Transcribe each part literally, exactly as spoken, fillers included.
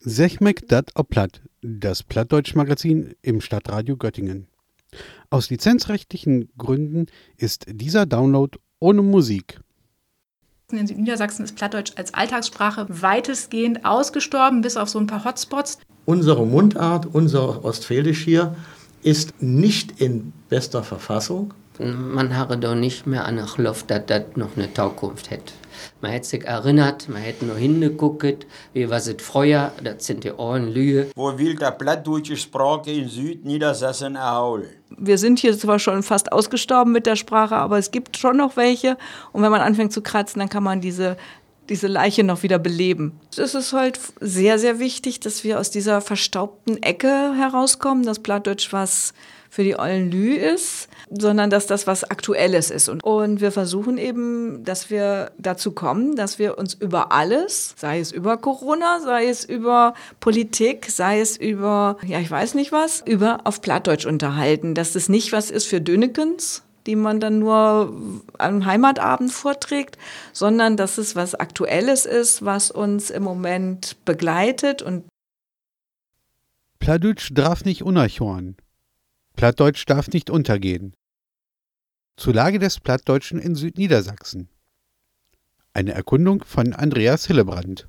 Sechmek dat ob Platt, das Plattdeutsch-Magazin im Stadtradio Göttingen. Aus lizenzrechtlichen Gründen ist dieser Download ohne Musik. In Niedersachsen ist Plattdeutsch als Alltagssprache weitestgehend ausgestorben, bis auf so ein paar Hotspots. Unsere Mundart, unser Ostfälisch hier, ist nicht in bester Verfassung. Man habe doch nicht mehr an Luft, dass das noch eine Zukunft hätte. Man hätte sich erinnert, man hätte noch hingeguckt, wie was es früher, das sind die alten Lühe. Wo will der plattdeutsche Sprache in Südniedersachsen erholen? Wir sind hier zwar schon fast ausgestorben mit der Sprache, aber es gibt schon noch welche. Und wenn man anfängt zu kratzen, dann kann man diese, diese Leiche noch wieder beleben. Es ist halt sehr, sehr wichtig, dass wir aus dieser verstaubten Ecke herauskommen, dass Plattdeutsch was für die ollen Lü ist, sondern dass das was Aktuelles ist. Und, und wir versuchen eben, dass wir dazu kommen, dass wir uns über alles, sei es über Corona, sei es über Politik, sei es über, ja, ich weiß nicht was, über auf Plattdeutsch unterhalten. Dass das nicht was ist für Dönekens, die man dann nur am Heimatabend vorträgt, sondern dass es was Aktuelles ist, was uns im Moment begleitet. Und Plattdeutsch darf nicht unerchorn. Plattdeutsch darf nicht untergehen. Zur Lage des Plattdeutschen in Südniedersachsen. Eine Erkundung von Andreas Hillebrand.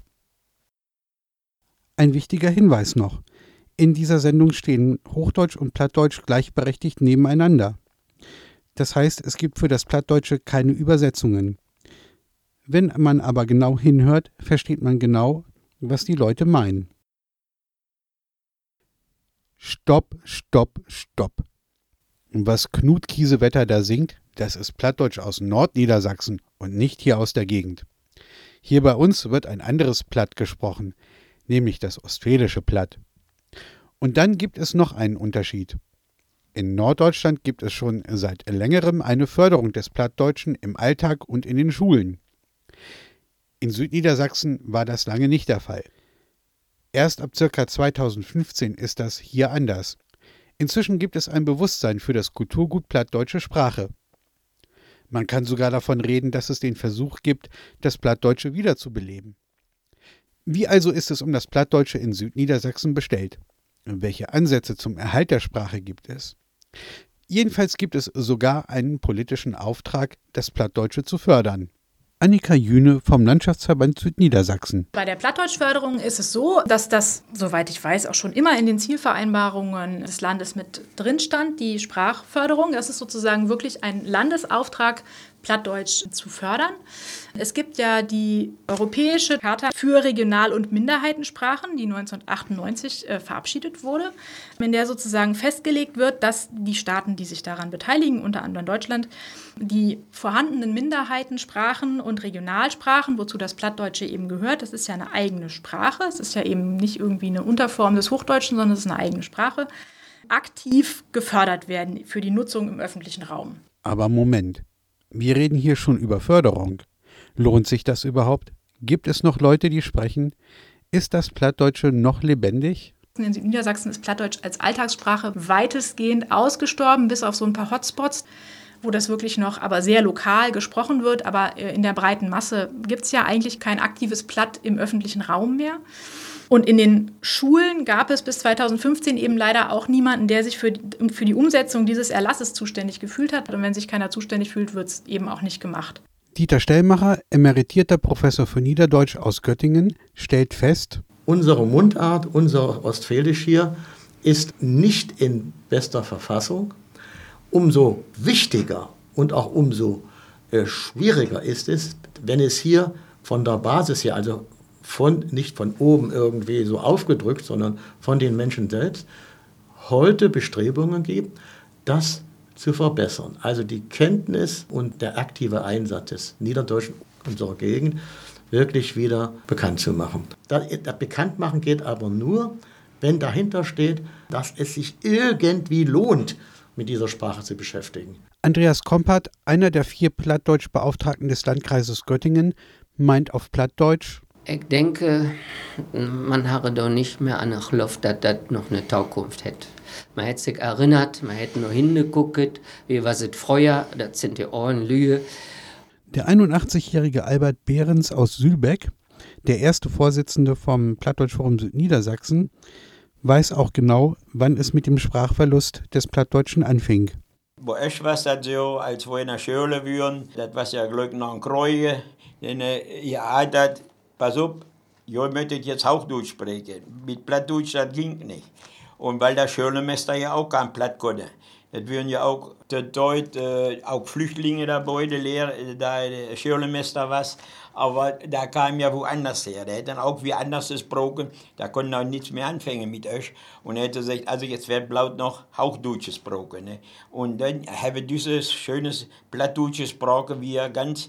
Ein wichtiger Hinweis noch. In dieser Sendung stehen Hochdeutsch und Plattdeutsch gleichberechtigt nebeneinander. Das heißt, es gibt für das Plattdeutsche keine Übersetzungen. Wenn man aber genau hinhört, versteht man genau, was die Leute meinen. Stopp, stopp, stopp. Was Knut Kiesewetter da singt, das ist Plattdeutsch aus Nordniedersachsen und nicht hier aus der Gegend. Hier bei uns wird ein anderes Platt gesprochen, nämlich das ostfälische Platt. Und dann gibt es noch einen Unterschied. In Norddeutschland gibt es schon seit längerem eine Förderung des Plattdeutschen im Alltag und in den Schulen. In Südniedersachsen war das lange nicht der Fall. Erst ab ca. zweitausendfünfzehn ist das hier anders. Inzwischen gibt es ein Bewusstsein für das Kulturgut plattdeutsche Sprache. Man kann sogar davon reden, dass es den Versuch gibt, das Plattdeutsche wiederzubeleben. Wie also ist es um das Plattdeutsche in Südniedersachsen bestellt? Welche Ansätze zum Erhalt der Sprache gibt es? Jedenfalls gibt es sogar einen politischen Auftrag, das Plattdeutsche zu fördern. Annika Jühne vom Landschaftsverband Südniedersachsen. Bei der Plattdeutschförderung ist es so, dass das, soweit ich weiß, auch schon immer in den Zielvereinbarungen des Landes mit drin stand, die Sprachförderung. Das ist sozusagen wirklich ein Landesauftrag, Plattdeutsch zu fördern. Es gibt ja die Europäische Charta für Regional- und Minderheitensprachen, die neunzehnhundertachtundneunzig äh, verabschiedet wurde, in der sozusagen festgelegt wird, dass die Staaten, die sich daran beteiligen, unter anderem Deutschland, die vorhandenen Minderheitensprachen und Regionalsprachen, wozu das Plattdeutsche eben gehört, das ist ja eine eigene Sprache, es ist ja eben nicht irgendwie eine Unterform des Hochdeutschen, sondern es ist eine eigene Sprache, aktiv gefördert werden für die Nutzung im öffentlichen Raum. Aber Moment. Wir reden hier schon über Förderung. Lohnt sich das überhaupt? Gibt es noch Leute, die sprechen? Ist das Plattdeutsche noch lebendig? In Niedersachsen ist Plattdeutsch als Alltagssprache weitestgehend ausgestorben, bis auf so ein paar Hotspots, wo das wirklich noch aber sehr lokal gesprochen wird. Aber in der breiten Masse gibt es ja eigentlich kein aktives Platt im öffentlichen Raum mehr. Und in den Schulen gab es bis zweitausendfünfzehn eben leider auch niemanden, der sich für die, für die Umsetzung dieses Erlasses zuständig gefühlt hat. Und wenn sich keiner zuständig fühlt, wird es eben auch nicht gemacht. Dieter Stellmacher, emeritierter Professor für Niederdeutsch aus Göttingen, stellt fest: Unsere Mundart, unser Ostfälisch hier, ist nicht in bester Verfassung. Umso wichtiger und auch umso äh, schwieriger ist es, wenn es hier von der Basis her, also von, nicht von oben irgendwie so aufgedrückt, sondern von den Menschen selbst, heute Bestrebungen gibt, das zu verbessern. Also die Kenntnis und der aktive Einsatz des Niederdeutschen unserer Gegend wirklich wieder bekannt zu machen. Das, das Bekanntmachen geht aber nur, wenn dahinter steht, dass es sich irgendwie lohnt, mit dieser Sprache zu beschäftigen. Andreas Kompert, einer der vier Plattdeutschbeauftragten des Landkreises Göttingen, meint auf Plattdeutsch: Ich denke, man habe doch nicht mehr an Luft, dass das noch eine Zukunft hätte. Man hätte sich erinnert, man hätte noch hingeguckt, wie was es früher, das sind die alten Lühe. Der einundachtzigjährige Albert Behrens aus Sülbeck der erste Vorsitzende vom Plattdeutschforum Südniedersachsen, weiß auch genau, wann es mit dem Sprachverlust des Plattdeutschen anfing. Bei euch war das so, als wir in der Schule waren, das war ja Glück noch ein Kreuz, denn ihr hattet, pass auf, ihr möchtet jetzt Hochdeutsch sprechen. Mit Plattdeutsch, das ging nicht. Und weil der Schulmeister ja auch kein Platt konnte. Das wären ja auch dort äh, auch Flüchtlinge dabei, der Lehrer, der Schulmeister war. Aber da kam ja woanders her. Der hätte dann auch wie anders gesprochen. Da konnten auch nichts mehr anfangen mit euch. Und er hätte gesagt, also jetzt wird laut noch Hochdeutsch gesprochen. Ne? Und dann habe ich dieses schönes Plattdeutsch gesprochen, wie er ganz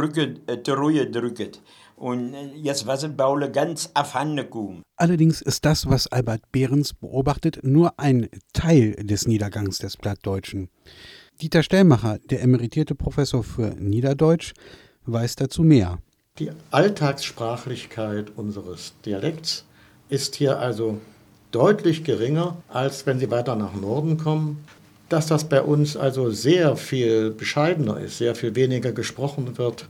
zurückgedrückt. Und jetzt war es Baule ganz abhandengekommen. Allerdings ist das, was Albert Behrens beobachtet, nur ein Teil des Niedergangs des Plattdeutschen. Dieter Stellmacher, der emeritierte Professor für Niederdeutsch, weiß dazu mehr. Die Alltagssprachlichkeit unseres Dialekts ist hier also deutlich geringer, als wenn Sie weiter nach Norden kommen. Dass das bei uns also sehr viel bescheidener ist, sehr viel weniger gesprochen wird,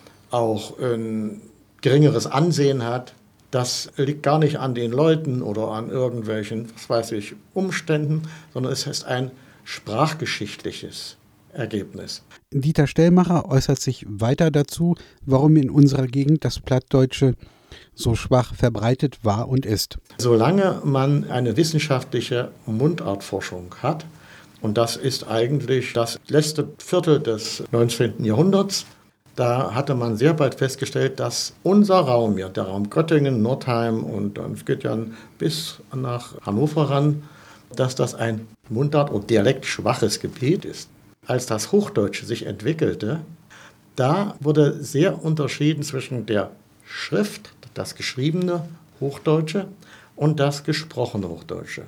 auch ein geringeres Ansehen hat, das liegt gar nicht an den Leuten oder an irgendwelchen, was weiß ich, Umständen, sondern es ist ein sprachgeschichtliches Ergebnis. Dieter Stellmacher äußert sich weiter dazu, warum in unserer Gegend das Plattdeutsche so schwach verbreitet war und ist. Solange man eine wissenschaftliche Mundartforschung hat, und das ist eigentlich das letzte Viertel des neunzehnten Jahrhunderts, da hatte man sehr bald festgestellt, dass unser Raum, ja, der Raum Göttingen, Nordheim und dann geht ja bis nach Hannover ran, dass das ein Mundart- und dialektschwaches Gebiet ist. Als das Hochdeutsche sich entwickelte, da wurde sehr unterschieden zwischen der Schrift, das geschriebene Hochdeutsche und das gesprochene Hochdeutsche.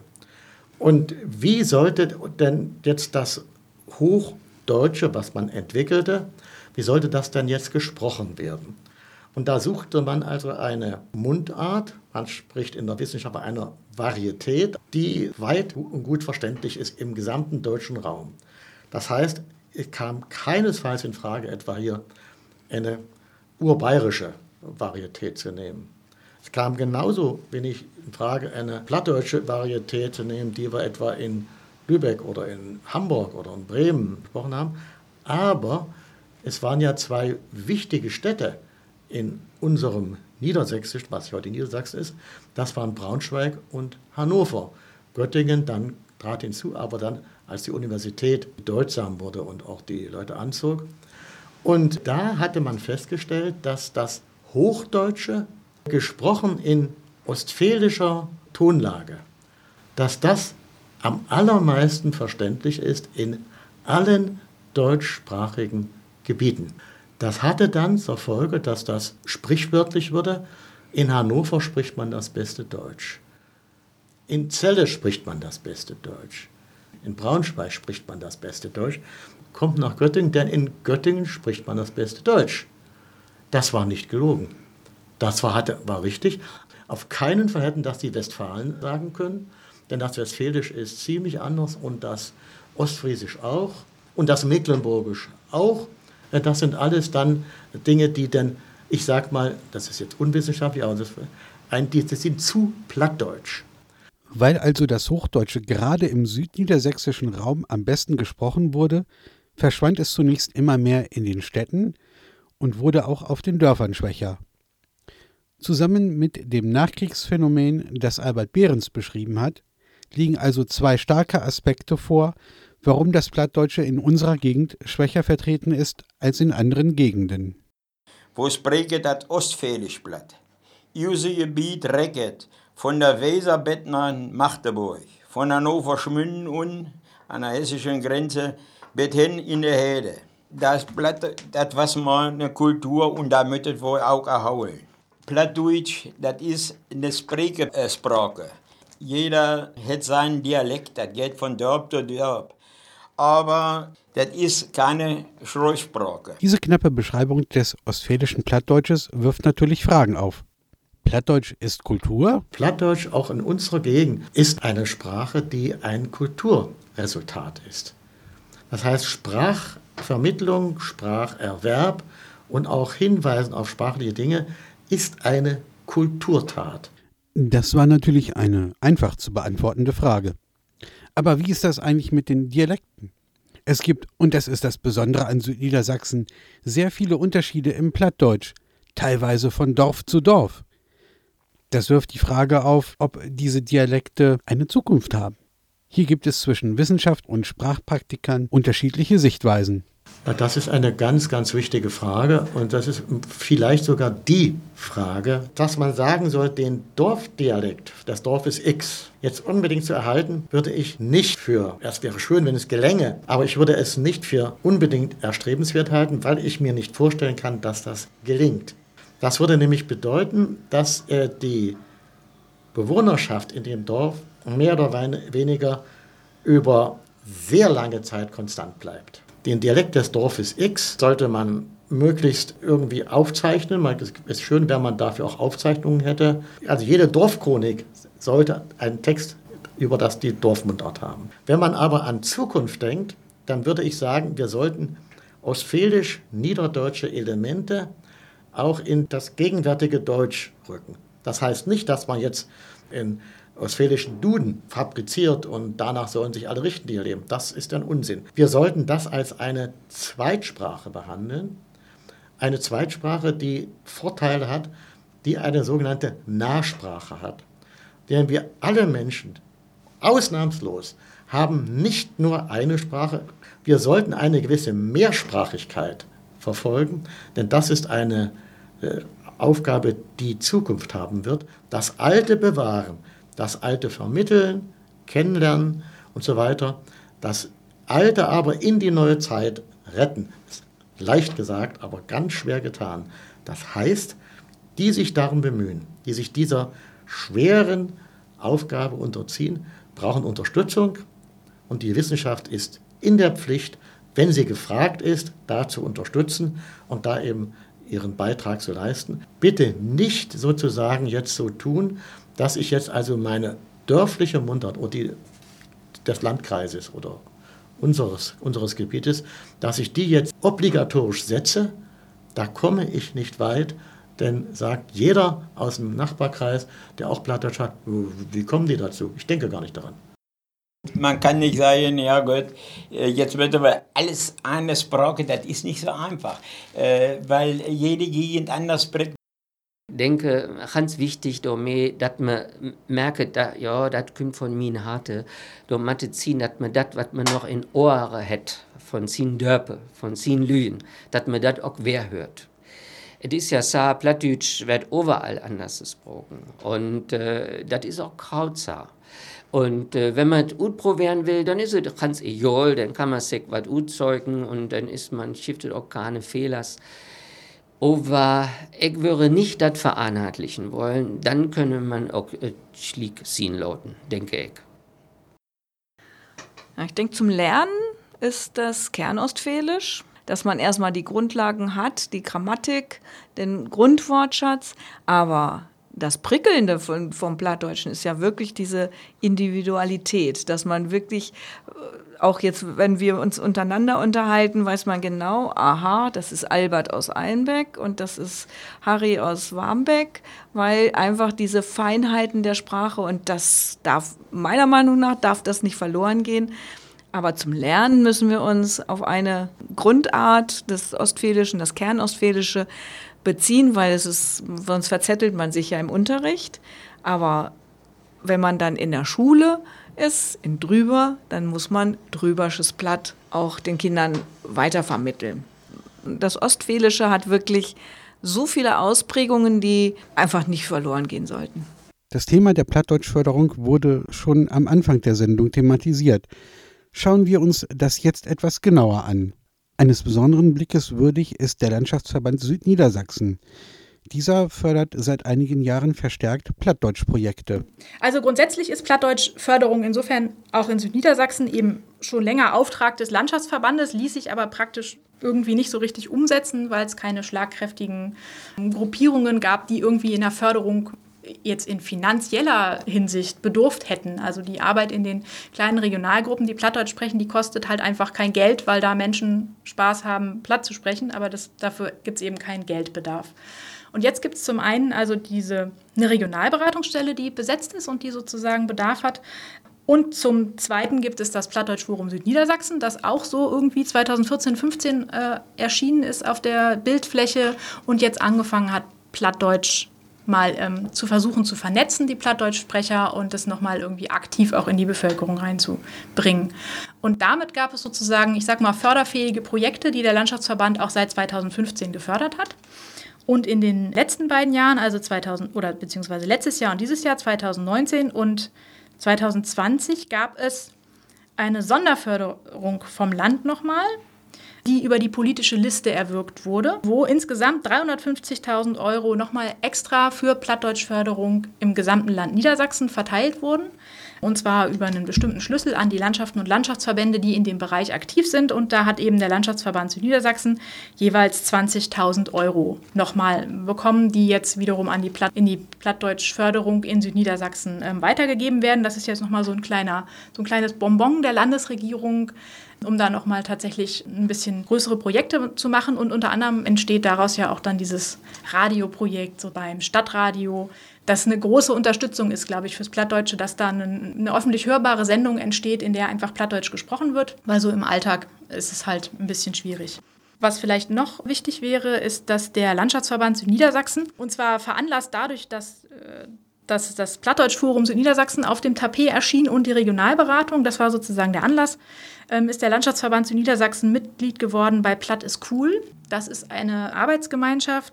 Und wie sollte denn jetzt das Hochdeutsche, was man entwickelte, wie sollte das denn jetzt gesprochen werden? Und da suchte man also eine Mundart, man spricht in der Wissenschaft einer Varietät, die weit und gut verständlich ist im gesamten deutschen Raum. Das heißt, es kam keinesfalls in Frage, etwa hier eine urbayerische Varietät zu nehmen. Es kam genauso wenig in Frage, eine plattdeutsche Varietät zu nehmen, die wir etwa in Lübeck oder in Hamburg oder in Bremen gesprochen haben. Aber es waren ja zwei wichtige Städte in unserem Niedersächsisch, was heute Niedersachsen ist. Das waren Braunschweig und Hannover. Göttingen dann trat hinzu, aber dann, als die Universität bedeutsam wurde und auch die Leute anzog. Und da hatte man festgestellt, dass das Hochdeutsche, gesprochen in ostfälischer Tonlage, dass das am allermeisten verständlich ist in allen deutschsprachigen Gebieten. Das hatte dann zur Folge, dass das sprichwörtlich wurde. In Hannover spricht man das beste Deutsch. In Celle spricht man das beste Deutsch. In Braunschweig spricht man das beste Deutsch. Kommt nach Göttingen, denn in Göttingen spricht man das beste Deutsch. Das war nicht gelogen. Das war, hatte, war richtig. Auf keinen Fall hätten das die Westfalen sagen können, denn das Westfälisch ist ziemlich anders und das Ostfriesisch auch und das Mecklenburgisch auch. Das sind alles dann Dinge, die dann, ich sag mal, das ist jetzt unwissenschaftlich, aber das, ein, die, das sind zu plattdeutsch. Weil also das Hochdeutsche gerade im südniedersächsischen Raum am besten gesprochen wurde, verschwand es zunächst immer mehr in den Städten und wurde auch auf den Dörfern schwächer. Zusammen mit dem Nachkriegsphänomen, das Albert Behrens beschrieben hat, liegen also zwei starke Aspekte vor, warum das Plattdeutsche in unserer Gegend schwächer vertreten ist als in anderen Gegenden. Wo spreche das Ostfälisch platt? Unser Gebiet recket von der Weser nach Magdeburg, von Hannover Schmünden und an der hessischen Grenze bis hin in der Heide. Das Platt, das was mal eine Kultur und da möchten wir auch erholen. Plattdeutsch, das ist eine Sprechsprache. Jeder hat seinen Dialekt, das geht von Dorf zu Dorf. Aber das ist keine Schriftsprache. Diese knappe Beschreibung des ostfälischen Plattdeutsches wirft natürlich Fragen auf. Plattdeutsch ist Kultur? Plattdeutsch, auch in unserer Gegend, ist eine Sprache, die ein Kulturresultat ist. Das heißt, Sprachvermittlung, Spracherwerb und auch Hinweisen auf sprachliche Dinge ist eine Kulturtat. Das war natürlich eine einfach zu beantwortende Frage. Aber wie ist das eigentlich mit den Dialekten? Es gibt, und das ist das Besondere an Südniedersachsen, sehr viele Unterschiede im Plattdeutsch, teilweise von Dorf zu Dorf. Das wirft die Frage auf, ob diese Dialekte eine Zukunft haben. Hier gibt es zwischen Wissenschaft und Sprachpraktikern unterschiedliche Sichtweisen. Das ist eine ganz, ganz wichtige Frage und das ist vielleicht sogar die Frage, dass man sagen soll, den Dorfdialekt des Dorfes X jetzt unbedingt zu erhalten, würde ich nicht für, es wäre schön, wenn es gelänge, aber ich würde es nicht für unbedingt erstrebenswert halten, weil ich mir nicht vorstellen kann, dass das gelingt. Das würde nämlich bedeuten, dass äh, die Bewohnerschaft in dem Dorf mehr oder weniger über sehr lange Zeit konstant bleibt. Den Dialekt des Dorfes X sollte man möglichst irgendwie aufzeichnen. Es ist schön, wenn man dafür auch Aufzeichnungen hätte. Also jede Dorfchronik sollte einen Text über das die Dorfmundart haben. Wenn man aber an Zukunft denkt, dann würde ich sagen, wir sollten ostfälisch-niederdeutsche Elemente auch in das gegenwärtige Deutsch rücken. Das heißt nicht, dass man jetzt in ostfälischen Duden fabriziert und danach sollen sich alle richten, die hier leben. Das ist ein Unsinn. Wir sollten das als eine Zweitsprache behandeln. Eine Zweitsprache, die Vorteile hat, die eine sogenannte Nahsprache hat. Denn wir alle Menschen, ausnahmslos, haben nicht nur eine Sprache. Wir sollten eine gewisse Mehrsprachigkeit verfolgen, denn das ist eine äh, Aufgabe, die Zukunft haben wird. Das Alte bewahren, das Alte vermitteln, kennenlernen und so weiter. Das Alte aber in die neue Zeit retten. Ist leicht gesagt, aber ganz schwer getan. Das heißt, die sich darum bemühen, die sich dieser schweren Aufgabe unterziehen, brauchen Unterstützung und die Wissenschaft ist in der Pflicht, wenn sie gefragt ist, da zu unterstützen und da eben ihren Beitrag zu leisten. Bitte nicht sozusagen jetzt so tun, dass ich jetzt also meine dörfliche Mundart oder die des Landkreises oder unseres, unseres Gebietes, dass ich die jetzt obligatorisch setze, da komme ich nicht weit, denn sagt jeder aus dem Nachbarkreis, der auch Plattdeutsch hat, wie kommen die dazu? Ich denke gar nicht daran. Man kann nicht sagen, ja gut, jetzt wird aber alles eine Sprache, das ist nicht so einfach, weil jede Gegend anders spricht. Ich denke, ganz wichtig, dass man merkt, dass, ja, das kommt von mir harte, da man ziehen, dass man das, was man noch in Ohren hat, von sin Dörpe, von sin Lühen, dass man das auch wer hört. Es ist ja so, Plattdeutsch wird überall anders gesprochen und äh, das ist auch Krautsa. Und äh, wenn man es gut probieren will, dann ist es ganz egal, dann kann man sich was gut zeugen und dann ist man, schiftet auch keine Fehler. Aber ich würde nicht das veranhaltlichen wollen, dann könnte man auch äh, schlick ziehen lauten, denke ich. Ja, ich denke, zum Lernen ist das Kernostfälisch, dass man erstmal die Grundlagen hat, die Grammatik, den Grundwortschatz, aber das Prickelnde von, vom Plattdeutschen ist ja wirklich diese Individualität, dass man wirklich, auch jetzt, wenn wir uns untereinander unterhalten, weiß man genau, aha, das ist Albert aus Einbeck und das ist Harry aus Warmbeck, weil einfach diese Feinheiten der Sprache, und das darf, meiner Meinung nach, darf das nicht verloren gehen. Aber zum Lernen müssen wir uns auf eine Grundart des Ostfälischen, das Kernostfälische, beziehen, weil es ist, sonst verzettelt man sich ja im Unterricht. Aber wenn man dann in der Schule ist, in Drüber, dann muss man Drübersches Platt auch den Kindern weitervermitteln. Das Ostfälische hat wirklich so viele Ausprägungen, die einfach nicht verloren gehen sollten. Das Thema der Plattdeutschförderung wurde schon am Anfang der Sendung thematisiert. Schauen wir uns das jetzt etwas genauer an. Eines besonderen Blickes würdig ist der Landschaftsverband Südniedersachsen. Dieser fördert seit einigen Jahren verstärkt Plattdeutschprojekte. Also grundsätzlich ist Plattdeutschförderung insofern auch in Südniedersachsen eben schon länger Auftrag des Landschaftsverbandes, ließ sich aber praktisch irgendwie nicht so richtig umsetzen, weil es keine schlagkräftigen Gruppierungen gab, die irgendwie in der Förderung jetzt in finanzieller Hinsicht bedurft hätten. Also die Arbeit in den kleinen Regionalgruppen, die Plattdeutsch sprechen, die kostet halt einfach kein Geld, weil da Menschen Spaß haben, Platt zu sprechen, aber das, dafür gibt es eben keinen Geldbedarf. Und jetzt gibt es zum einen also diese eine Regionalberatungsstelle, die besetzt ist und die sozusagen Bedarf hat. Und zum Zweiten gibt es das Plattdeutsch-Forum Südniedersachsen, das auch so irgendwie zweitausendvierzehn, fünfzehn äh, erschienen ist auf der Bildfläche und jetzt angefangen hat, Plattdeutsch mal ähm, zu versuchen zu vernetzen, die Plattdeutschsprecher, und das nochmal irgendwie aktiv auch in die Bevölkerung reinzubringen. Und damit gab es sozusagen, ich sag mal, förderfähige Projekte, die der Landschaftsverband auch seit zweitausendfünfzehn gefördert hat. Und in den letzten beiden Jahren, also zweitausend oder beziehungsweise letztes Jahr und dieses Jahr, zweitausendneunzehn und zweitausendzwanzig, gab es eine Sonderförderung vom Land nochmal, die über die politische Liste erwirkt wurde, wo insgesamt dreihundertfünfzigtausend Euro nochmal extra für Plattdeutschförderung im gesamten Land Niedersachsen verteilt wurden. Und zwar über einen bestimmten Schlüssel an die Landschaften und Landschaftsverbände, die in dem Bereich aktiv sind. Und da hat eben der Landschaftsverband Südniedersachsen jeweils zwanzigtausend Euro nochmal bekommen, die jetzt wiederum an die Platt, in die Plattdeutschförderung in Südniedersachsen ähm, weitergegeben werden. Das ist jetzt nochmal so ein kleiner, so ein kleines Bonbon der Landesregierung, um da nochmal tatsächlich ein bisschen größere Projekte zu machen. Und unter anderem entsteht daraus ja auch dann dieses Radioprojekt so beim Stadtradio, das eine große Unterstützung ist, glaube ich, fürs Plattdeutsche, dass da eine, eine öffentlich hörbare Sendung entsteht, in der einfach Plattdeutsch gesprochen wird, weil so im Alltag ist es halt ein bisschen schwierig. Was vielleicht noch wichtig wäre, ist, dass der Landschaftsverband Südniedersachsen, und zwar veranlasst dadurch, dass, dass das Plattdeutsch-Forum Südniedersachsen auf dem Tapet erschien und die Regionalberatung, das war sozusagen der Anlass, ist der Landschaftsverband Südniedersachsen Mitglied geworden bei Platt ist cool. Das ist eine Arbeitsgemeinschaft,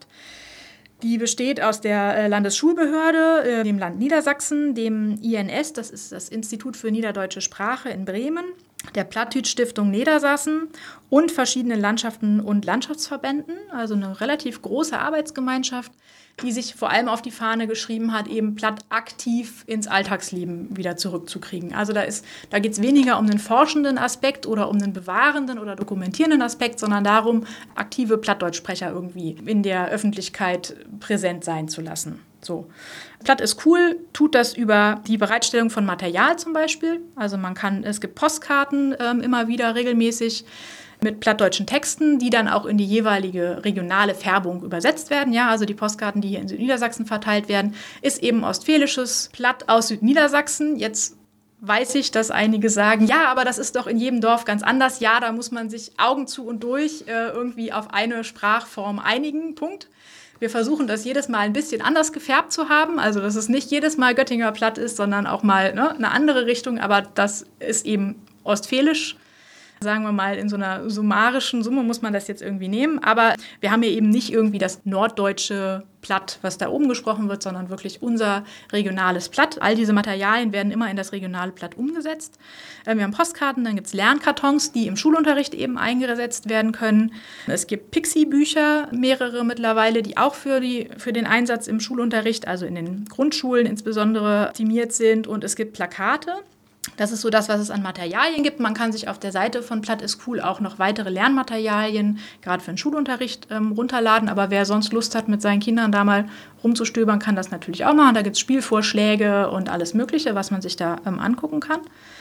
die besteht aus der Landesschulbehörde, dem Land Niedersachsen, dem I N S, das ist das Institut für Niederdeutsche Sprache in Bremen, der Plattdeutsch-Stiftung Niedersachsen und verschiedenen Landschaften und Landschaftsverbänden, also eine relativ große Arbeitsgemeinschaft, die sich vor allem auf die Fahne geschrieben hat, eben Platt aktiv ins Alltagsleben wieder zurückzukriegen. Also da ist, da geht es weniger um den forschenden Aspekt oder um den bewahrenden oder dokumentierenden Aspekt, sondern darum, aktive Plattdeutschsprecher irgendwie in der Öffentlichkeit präsent sein zu lassen. So. Platt ist cool, tut das über die Bereitstellung von Material zum Beispiel. Also man kann, es gibt Postkarten ähm, immer wieder regelmäßig mit plattdeutschen Texten, die dann auch in die jeweilige regionale Färbung übersetzt werden. Ja, also die Postkarten, die hier in Südniedersachsen verteilt werden, ist eben ostfälisches Platt aus Südniedersachsen. Jetzt weiß ich, dass einige sagen, ja, aber das ist doch in jedem Dorf ganz anders. Ja, da muss man sich Augen zu und durch äh, irgendwie auf eine Sprachform einigen. Punkt. Wir versuchen das jedes Mal ein bisschen anders gefärbt zu haben, also dass es nicht jedes Mal Göttinger Platt ist, sondern auch mal ne, eine andere Richtung, aber das ist eben ostfälisch. Sagen wir mal, in so einer summarischen Summe muss man das jetzt irgendwie nehmen. Aber wir haben hier eben nicht irgendwie das norddeutsche Platt, was da oben gesprochen wird, sondern wirklich unser regionales Platt. All diese Materialien werden immer in das regionale Platt umgesetzt. Wir haben Postkarten, dann gibt es Lernkartons, die im Schulunterricht eben eingesetzt werden können. Es gibt Pixie-Bücher, mehrere mittlerweile, die auch für, die, für den Einsatz im Schulunterricht, also in den Grundschulen insbesondere, optimiert sind. Und es gibt Plakate. Das ist so das, was es an Materialien gibt. Man kann sich auf der Seite von Platt ist cool auch noch weitere Lernmaterialien, gerade für den Schulunterricht, ähm, runterladen. Aber wer sonst Lust hat, mit seinen Kindern da mal rumzustöbern, kann das natürlich auch machen. Da gibt es Spielvorschläge und alles Mögliche, was man sich da ähm, angucken kann.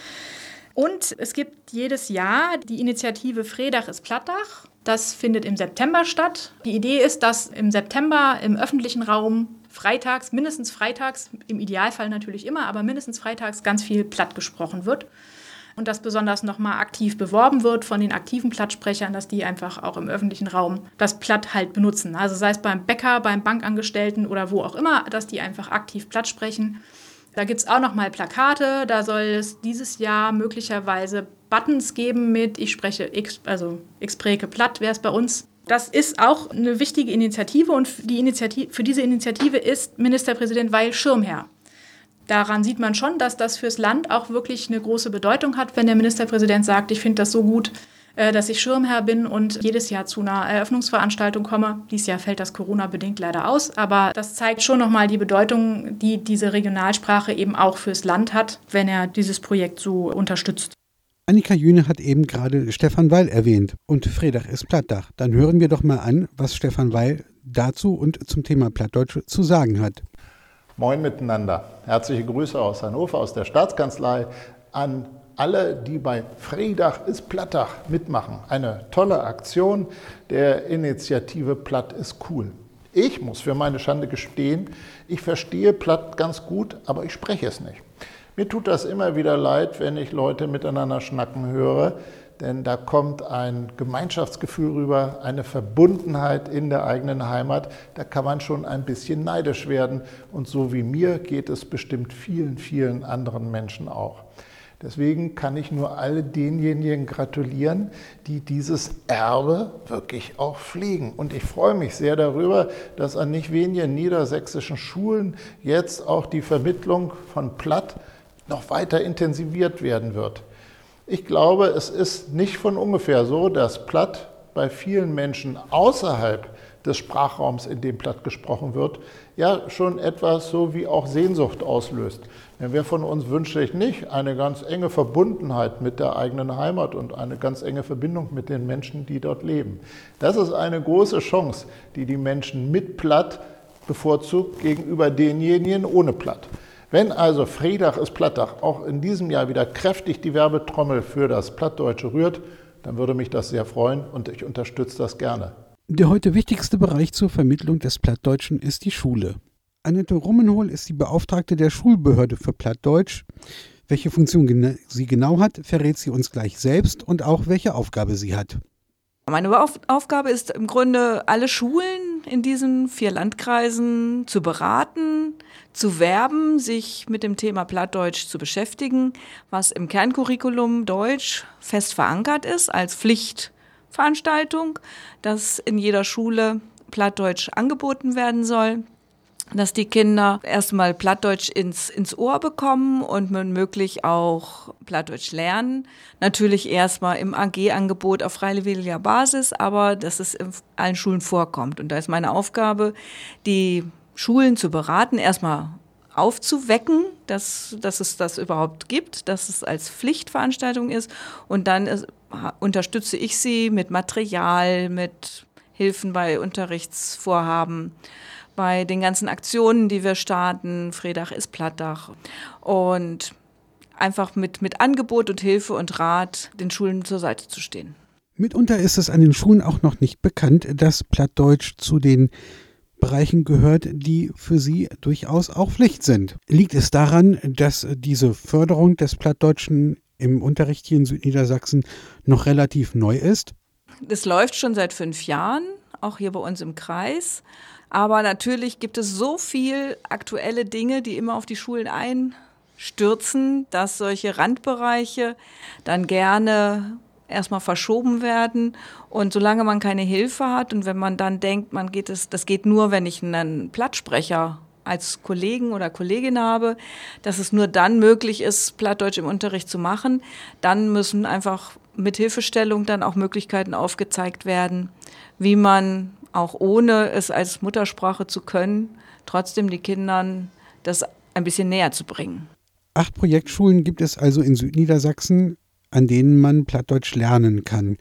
Und es gibt jedes Jahr die Initiative Fredach ist Plattdach. Das findet im September statt. Die Idee ist, dass im September im öffentlichen Raum freitags, mindestens freitags, im Idealfall natürlich immer, aber mindestens freitags ganz viel Platt gesprochen wird. Und dass besonders nochmal aktiv beworben wird von den aktiven Plattsprechern, dass die einfach auch im öffentlichen Raum das Platt halt benutzen. Also sei es beim Bäcker, beim Bankangestellten oder wo auch immer, dass die einfach aktiv Platt sprechen. Da gibt es auch nochmal Plakate, da soll es dieses Jahr möglicherweise Buttons geben mit ich spreche, X, also ich spreche Platt, wäre es bei uns. Das ist auch eine wichtige Initiative und die Initiative, für diese Initiative ist Ministerpräsident Weil Schirmherr. Daran sieht man schon, dass das fürs Land auch wirklich eine große Bedeutung hat, wenn der Ministerpräsident sagt, ich finde das so gut, dass ich Schirmherr bin und jedes Jahr zu einer Eröffnungsveranstaltung komme. Dieses Jahr fällt das Corona-bedingt leider aus, aber das zeigt schon nochmal die Bedeutung, die diese Regionalsprache eben auch fürs Land hat, wenn er dieses Projekt so unterstützt. Annika Jühne hat eben gerade Stefan Weil erwähnt und Fredach ist Plattdach. Dann hören wir doch mal an, was Stefan Weil dazu und zum Thema Plattdeutsch zu sagen hat. Moin miteinander. Herzliche Grüße aus Hannover, aus der Staatskanzlei an alle, die bei Fredach ist Plattdach mitmachen. Eine tolle Aktion der Initiative Platt ist cool. Ich muss für meine Schande gestehen, ich verstehe Platt ganz gut, aber ich spreche es nicht. Mir tut das immer wieder leid, wenn ich Leute miteinander schnacken höre, denn da kommt ein Gemeinschaftsgefühl rüber, eine Verbundenheit in der eigenen Heimat. Da kann man schon ein bisschen neidisch werden. Und so wie mir geht es bestimmt vielen, vielen anderen Menschen auch. Deswegen kann ich nur all denjenigen gratulieren, die dieses Erbe wirklich auch pflegen. Und ich freue mich sehr darüber, dass an nicht wenigen niedersächsischen Schulen jetzt auch die Vermittlung von Platt noch weiter intensiviert werden wird. Ich glaube, es ist nicht von ungefähr so, dass Platt bei vielen Menschen außerhalb des Sprachraums, in dem Platt gesprochen wird, ja schon etwas so wie auch Sehnsucht auslöst. Denn wer von uns wünscht sich nicht eine ganz enge Verbundenheit mit der eigenen Heimat und eine ganz enge Verbindung mit den Menschen, die dort leben? Das ist eine große Chance, die die Menschen mit Platt bevorzugt gegenüber denjenigen ohne Platt. Wenn also Friedach ist Plattach auch in diesem Jahr wieder kräftig die Werbetrommel für das Plattdeutsche rührt, dann würde mich das sehr freuen und ich unterstütze das gerne. Der heute wichtigste Bereich zur Vermittlung des Plattdeutschen ist die Schule. Annette Rummenhol ist die Beauftragte der Schulbehörde für Plattdeutsch. Welche Funktion gena- sie genau hat, verrät sie uns gleich selbst und auch welche Aufgabe sie hat. Meine Auf- Aufgabe ist im Grunde, alle Schulen in diesen vier Landkreisen zu beraten, zu werben, sich mit dem Thema Plattdeutsch zu beschäftigen, was im Kerncurriculum Deutsch fest verankert ist als Pflichtveranstaltung, dass in jeder Schule Plattdeutsch angeboten werden soll, dass die Kinder erstmal Plattdeutsch ins, ins Ohr bekommen und möglich auch Plattdeutsch lernen. Natürlich erstmal im A G-Angebot auf freiwilliger Basis, aber dass es in allen Schulen vorkommt. Und da ist meine Aufgabe, die Schulen zu beraten, erstmal aufzuwecken, dass, dass es das überhaupt gibt, dass es als Pflichtveranstaltung ist. Und dann ist, unterstütze ich sie mit Material, mit Hilfen bei Unterrichtsvorhaben, bei den ganzen Aktionen, die wir starten, Friedach ist Plattdach, und einfach mit, mit Angebot und Hilfe und Rat den Schulen zur Seite zu stehen. Mitunter ist es an den Schulen auch noch nicht bekannt, dass Plattdeutsch zu den Bereichen gehört, die für sie durchaus auch Pflicht sind. Liegt es daran, dass diese Förderung des Plattdeutschen im Unterricht hier in Südniedersachsen noch relativ neu ist? Das läuft schon seit fünf Jahren, auch hier bei uns im Kreis. Aber natürlich gibt es so viel aktuelle Dinge, die immer auf die Schulen einstürzen, dass solche Randbereiche dann gerne erstmal verschoben werden. Und solange man keine Hilfe hat und wenn man dann denkt, man geht es, das geht nur, wenn ich einen Plattsprecher als Kollegen oder Kollegin habe, dass es nur dann möglich ist, Plattdeutsch im Unterricht zu machen, dann müssen einfach mit Hilfestellung dann auch Möglichkeiten aufgezeigt werden, wie man auch ohne es als Muttersprache zu können, trotzdem die Kindern das ein bisschen näher zu bringen. Acht Projektschulen gibt es also in Südniedersachsen, an denen man Plattdeutsch lernen kann.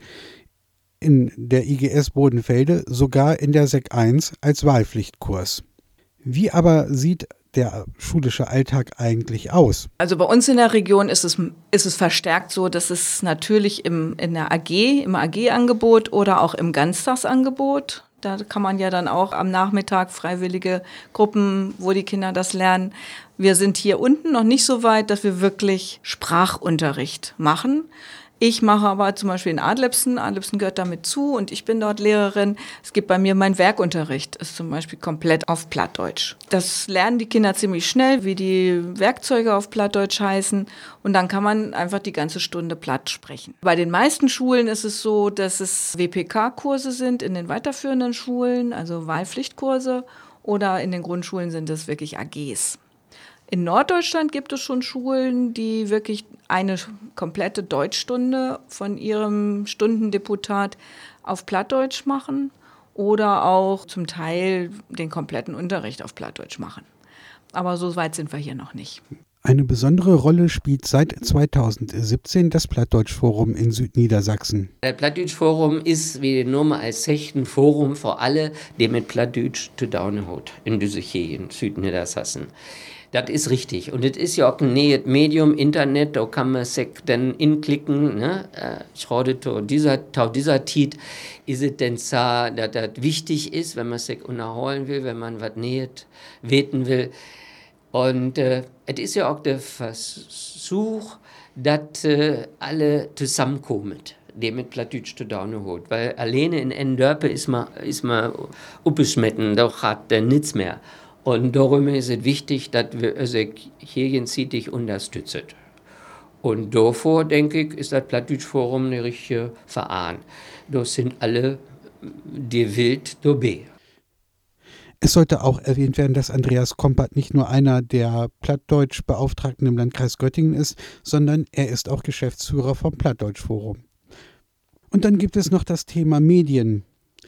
In der I G S Bodenfelde sogar in der Sek eins als Wahlpflichtkurs. Wie aber sieht der schulische Alltag eigentlich aus? Also bei uns in der Region ist es, ist es verstärkt so, dass es natürlich im, in der A G, im A G-Angebot oder auch im Ganztagsangebot, da kann man ja dann auch am Nachmittag freiwillige Gruppen, wo die Kinder das lernen. Wir sind hier unten noch nicht so weit, dass wir wirklich Sprachunterricht machen. Ich mache aber zum Beispiel in Adlebsen, Adlebsen gehört damit zu und ich bin dort Lehrerin. Es gibt bei mir mein Werkunterricht, ist zum Beispiel komplett auf Plattdeutsch. Das lernen die Kinder ziemlich schnell, wie die Werkzeuge auf Plattdeutsch heißen, und dann kann man einfach die ganze Stunde Platt sprechen. Bei den meisten Schulen ist es so, dass es W P K-Kurse sind in den weiterführenden Schulen, also Wahlpflichtkurse, oder in den Grundschulen sind es wirklich A Gs. In Norddeutschland gibt es schon Schulen, die wirklich eine komplette Deutschstunde von ihrem Stundendeputat auf Plattdeutsch machen oder auch zum Teil den kompletten Unterricht auf Plattdeutsch machen. Aber so weit sind wir hier noch nicht. Eine besondere Rolle spielt seit zweitausendsiebzehn das Plattdeutsch-Forum in Südniedersachsen. Das Plattdeutsch-Forum ist, wie die Nummer als sagt, ein Forum für alle, die mit Plattdeutsch zu tun haben, in dieser hier in Südniedersachsen. Das ist richtig. Und es ist ja auch ein neues Medium, Internet, da kann man sich dann inklicken. Ne? Ich rede zu dieser, zu dieser Zeit ist es denn so, dass das wichtig ist, wenn man sich unterholen will, wenn man was Neues weten will. Und äh, es ist ja auch der Versuch, dass äh, alle zusammenkommen, die mit Plattdeutsch zu tun hat. Weil alleine in en Dörpe ist man, ist man aufgeschmitten, da hat der nichts mehr. Und darum ist es wichtig, dass wir uns gegenseitig unterstützen. Und davor, denke ich, ist das Plattdeutsch-Forum eine richtige Verein. Da sind alle die wild dabei. Es sollte auch erwähnt werden, dass Andreas Kompert nicht nur einer der Plattdeutsch-Beauftragten im Landkreis Göttingen ist, sondern er ist auch Geschäftsführer vom Plattdeutsch-Forum. Und dann gibt es noch das Thema Medien.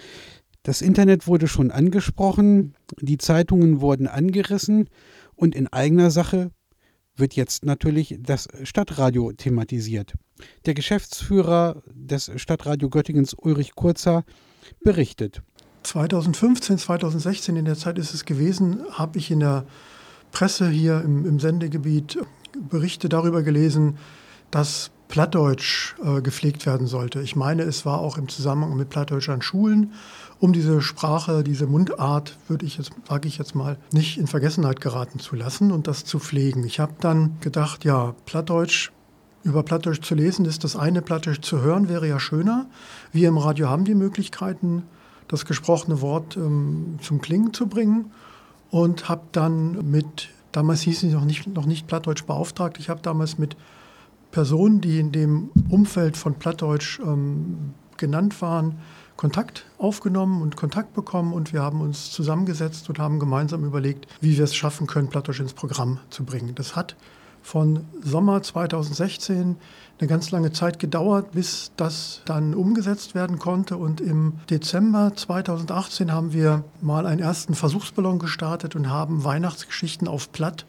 Das Internet wurde schon angesprochen, die Zeitungen wurden angerissen und in eigener Sache wird jetzt natürlich das Stadtradio thematisiert. Der Geschäftsführer des Stadtradio Göttingens, Ulrich Kurzer, berichtet. zweitausendfünfzehn, zweitausendsechzehn, in der Zeit ist es gewesen, habe ich in der Presse hier im, im Sendegebiet Berichte darüber gelesen, dass Plattdeutsch äh, gepflegt werden sollte. Ich meine, es war auch im Zusammenhang mit Plattdeutsch an Schulen, um diese Sprache, diese Mundart, würde ich jetzt, sage ich jetzt mal, nicht in Vergessenheit geraten zu lassen und das zu pflegen. Ich habe dann gedacht, ja, Plattdeutsch, über Plattdeutsch zu lesen ist das eine, Plattdeutsch zu hören wäre ja schöner. Wir im Radio haben die Möglichkeiten, das gesprochene Wort ähm, zum Klingen zu bringen und habe dann mit, damals hieß es noch nicht, noch nicht Plattdeutsch beauftragt, ich habe damals mit Personen, die in dem Umfeld von Plattdeutsch ähm, genannt waren, Kontakt aufgenommen und Kontakt bekommen und wir haben uns zusammengesetzt und haben gemeinsam überlegt, wie wir es schaffen können, Plattdeutsch ins Programm zu bringen. Das hat von Sommer zweitausendsechzehn eine ganz lange Zeit gedauert, bis das dann umgesetzt werden konnte. Und im Dezember zweitausendachtzehn haben wir mal einen ersten Versuchsballon gestartet und haben Weihnachtsgeschichten auf Platt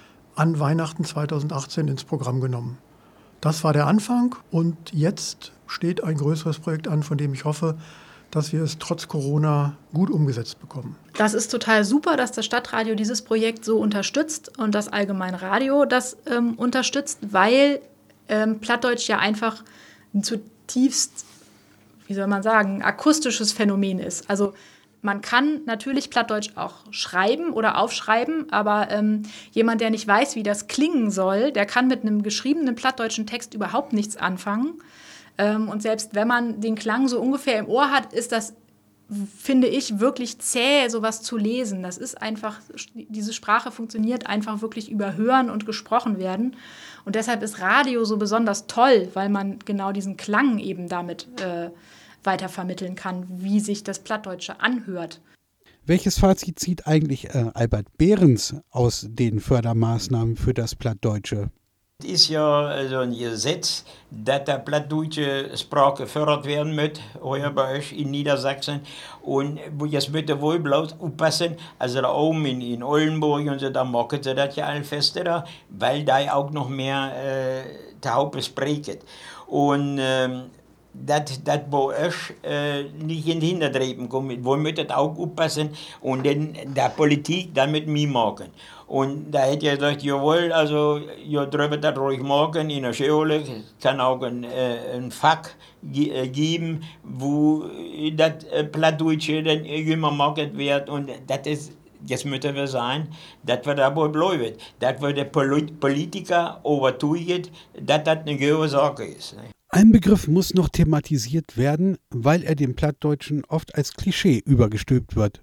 an Weihnachten zweitausendachtzehn ins Programm genommen. Das war der Anfang und jetzt steht ein größeres Projekt an, von dem ich hoffe, dass wir es trotz Corona gut umgesetzt bekommen. Das ist total super, dass das Stadtradio dieses Projekt so unterstützt und das Allgemeine Radio das ähm, unterstützt, weil ähm, Plattdeutsch ja einfach ein zutiefst, wie soll man sagen, akustisches Phänomen ist. Also man kann natürlich Plattdeutsch auch schreiben oder aufschreiben, aber ähm, jemand, der nicht weiß, wie das klingen soll, der kann mit einem geschriebenen plattdeutschen Text überhaupt nichts anfangen. Ähm, und selbst wenn man den Klang so ungefähr im Ohr hat, ist das, finde ich, wirklich zäh, sowas zu lesen. Das ist einfach, diese Sprache funktioniert einfach wirklich über Hören und gesprochen werden. Und deshalb ist Radio so besonders toll, weil man genau diesen Klang eben damit äh, weitervermitteln kann, wie sich das Plattdeutsche anhört. Welches Fazit zieht eigentlich äh, Albert Behrens aus den Fördermaßnahmen für das Plattdeutsche? Es ist ja so ein Gesetz, dass der plattdeutsche Sprache gefördert werden muss, hier bei euch in Niedersachsen. Und jetzt müsst ihr wohl bloß aufpassen, also da oben in, in Oldenburg und so, da machen sie das ja alle feste da, weil da auch noch mehr äh, Taube sprechen. Und ähm, dass das bei euch äh, nicht in den Hintertreffen kommt. Wir müssen auch aufpassen und dann der Politik damit mitmachen. Und da hätte ich gesagt, jawohl, also ihr dürft das ruhig machen in der Schule, kann auch ein, äh, ein Fach ge- äh, geben, wo das äh, Plattdeutsche dann immer gemacht wird und das ist, jetzt müssen wir sein, dass wir da wohl bleiben, dass wir den Polit- Politiker überzeugen, dass das eine gute Sache ist. Ein Begriff muss noch thematisiert werden, weil er dem Plattdeutschen oft als Klischee übergestülpt wird.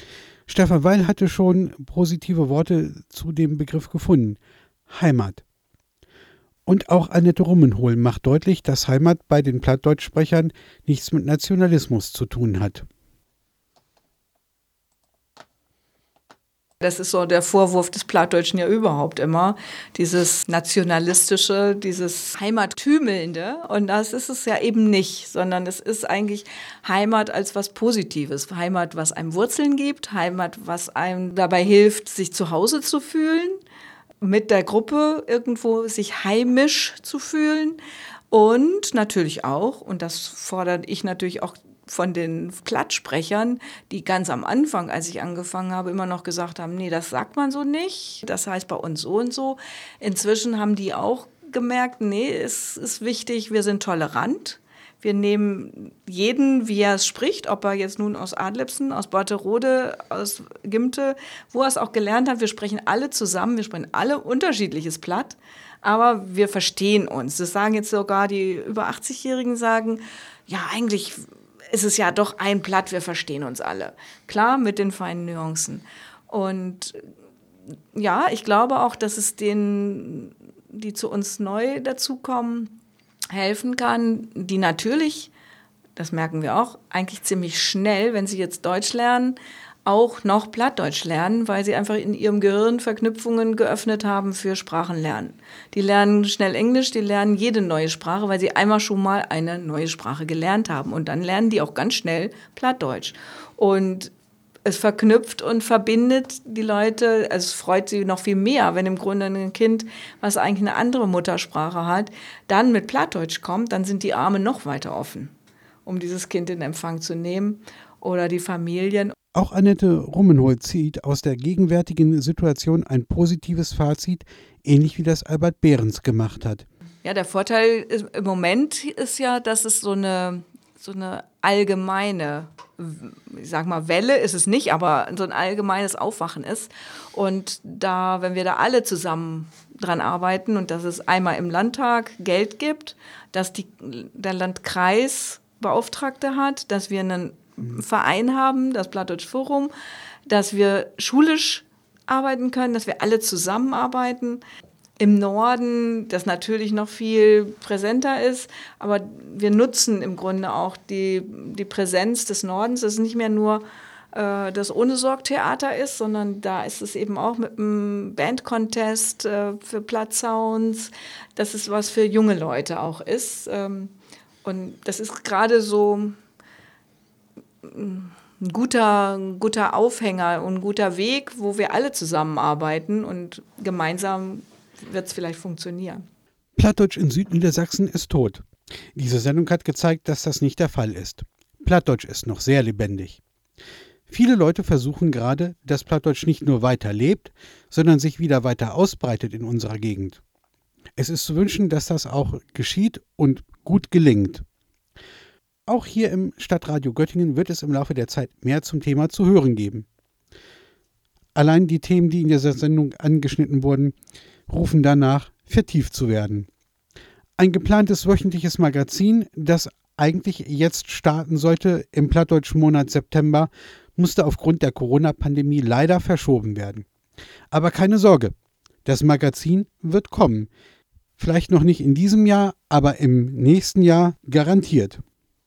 Stefan Weil hatte schon positive Worte zu dem Begriff gefunden. Heimat. Und auch Annette Rummenhohl macht deutlich, dass Heimat bei den Plattdeutschsprechern nichts mit Nationalismus zu tun hat. Das ist so der Vorwurf des Plattdeutschen ja überhaupt immer, dieses Nationalistische, dieses Heimattümelnde. Und das ist es ja eben nicht, sondern es ist eigentlich Heimat als was Positives. Heimat, was einem Wurzeln gibt, Heimat, was einem dabei hilft, sich zu Hause zu fühlen, mit der Gruppe irgendwo sich heimisch zu fühlen und natürlich auch, und das fordere ich natürlich auch von den Plattsprechern, die ganz am Anfang, als ich angefangen habe, immer noch gesagt haben, nee, das sagt man so nicht, das heißt bei uns so und so. Inzwischen haben die auch gemerkt, nee, es ist wichtig, wir sind tolerant. Wir nehmen jeden, wie er es spricht, ob er jetzt nun aus Adlibsen, aus Borterode, aus Gimte, wo er es auch gelernt hat. Wir sprechen alle zusammen, wir sprechen alle unterschiedliches Platt, aber wir verstehen uns. Das sagen jetzt sogar die über achtzigjährigen sagen, ja, eigentlich ist es ja doch ein Platt, wir verstehen uns alle. Klar, mit den feinen Nuancen. Und ja, ich glaube auch, dass es denen, die zu uns neu dazukommen, helfen kann, die natürlich, das merken wir auch, eigentlich ziemlich schnell, wenn sie jetzt Deutsch lernen, auch noch Plattdeutsch lernen, weil sie einfach in ihrem Gehirn Verknüpfungen geöffnet haben für Sprachenlernen. Die lernen schnell Englisch, die lernen jede neue Sprache, weil sie einmal schon mal eine neue Sprache gelernt haben. Und dann lernen die auch ganz schnell Plattdeutsch. Und es verknüpft und verbindet die Leute, es freut sie noch viel mehr, wenn im Grunde ein Kind, was eigentlich eine andere Muttersprache hat, dann mit Plattdeutsch kommt, dann sind die Arme noch weiter offen, um dieses Kind in Empfang zu nehmen oder die Familien. Auch Annette Rummenholt zieht aus der gegenwärtigen Situation ein positives Fazit, ähnlich wie das Albert Behrens gemacht hat. Ja, der Vorteil ist, im Moment ist ja, dass es so eine, so eine allgemeine, ich sag mal Welle ist es nicht, aber so ein allgemeines Aufwachen ist. Und da, wenn wir da alle zusammen dran arbeiten und dass es einmal im Landtag Geld gibt, dass die, der Landkreis Beauftragte hat, dass wir einen Verein haben, das Plattdeutsch Forum, dass wir schulisch arbeiten können, dass wir alle zusammenarbeiten. Im Norden, das natürlich noch viel präsenter ist, aber wir nutzen im Grunde auch die, die Präsenz des Nordens, dass es nicht mehr nur äh, das Ohne-Sorg-Theater ist, sondern da ist es eben auch mit einem Band-Contest äh, für Plattsounds, dass es was für junge Leute auch ist. Ähm, und das ist gerade so ein guter, ein guter Aufhänger und ein guter Weg, wo wir alle zusammenarbeiten und gemeinsam wird es vielleicht funktionieren. Plattdeutsch in Südniedersachsen ist tot. Diese Sendung hat gezeigt, dass das nicht der Fall ist. Plattdeutsch ist noch sehr lebendig. Viele Leute versuchen gerade, dass Plattdeutsch nicht nur weiter lebt, sondern sich wieder weiter ausbreitet in unserer Gegend. Es ist zu wünschen, dass das auch geschieht und gut gelingt. Auch hier im Stadtradio Göttingen wird es im Laufe der Zeit mehr zum Thema zu hören geben. Allein die Themen, die in dieser Sendung angeschnitten wurden, rufen danach, vertieft zu werden. Ein geplantes wöchentliches Magazin, das eigentlich jetzt starten sollte im plattdeutschen Monat September, musste aufgrund der Corona-Pandemie leider verschoben werden. Aber keine Sorge, das Magazin wird kommen. Vielleicht noch nicht in diesem Jahr, aber im nächsten Jahr garantiert.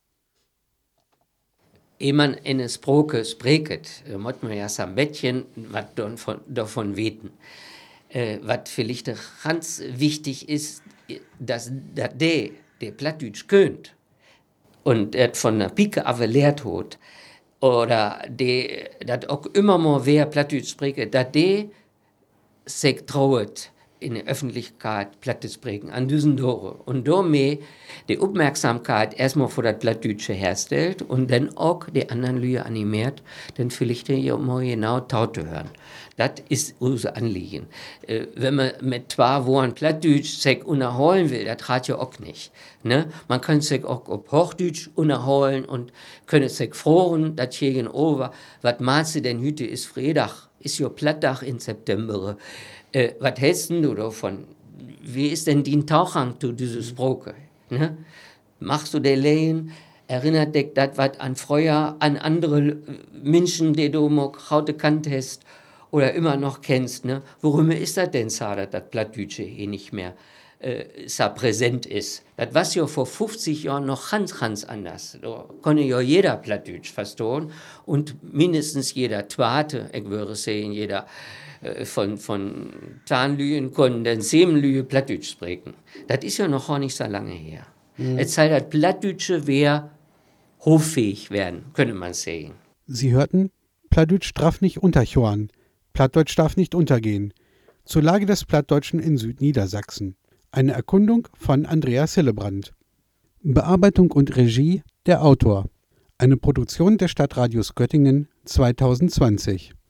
Ehe man eine Sprache spricht, muss man ja ein bisschen was davon weten. Äh, was vielleicht ganz wichtig ist, dass der, der Plattdeutsch könnt und er von der Pike auf lehrt hat, oder das auch immer mal wer Plattdeutsch spricht, dass der sich traut, in der Öffentlichkeit Platt zu sprechen, an diesen Tore. Und damit die Aufmerksamkeit erstmal vor das Plattdeutsche herstellt und dann auch die anderen Leute animiert, dann vielleicht ja mal genau taut zu hören. Das ist unser Anliegen. Äh, wenn man mit zwei Worten Plattdeutsch sich unterholen will, das hat ja auch nicht. Ne? Man kann sich auch auf Hochdeutsch unterholen und können sich fragen, das gegenüber, was meinst du denn heute ist Freitag, ist ja Plattdach in September. Äh, was hältst du davon? Wie ist denn dein Tauchgang zu dieser Sprache? Ne? Machst du den Lehen? Erinnert dich das was an früher, an andere Menschen, die du mal heute kannt hast oder immer noch kennst? Ne? Warum ist das denn so, dass das Plattdeutsche hier nicht mehr äh, so präsent ist? Das war ja vor fünfzig Jahren noch ganz, ganz anders. Da konnte ja jeder Plattdeutsch verstehen und mindestens jeder Zweite, ich würde sagen, jeder von, von Zahnlühen konnten dann Siebenlühe Plattdeutsch sprechen. Das ist ja noch gar nicht so lange her. Mhm. Jetzt sei das Plattdeutsche wer hoffähig werden, könnte man sagen. Sie hörten, Plattdeutsch darf nicht unterjohren, Plattdeutsch darf nicht untergehen. Zur Lage des Plattdeutschen in Südniedersachsen. Eine Erkundung von Andreas Hillebrand. Bearbeitung und Regie der Autor. Eine Produktion des Stadtradios Göttingen zweitausendzwanzig.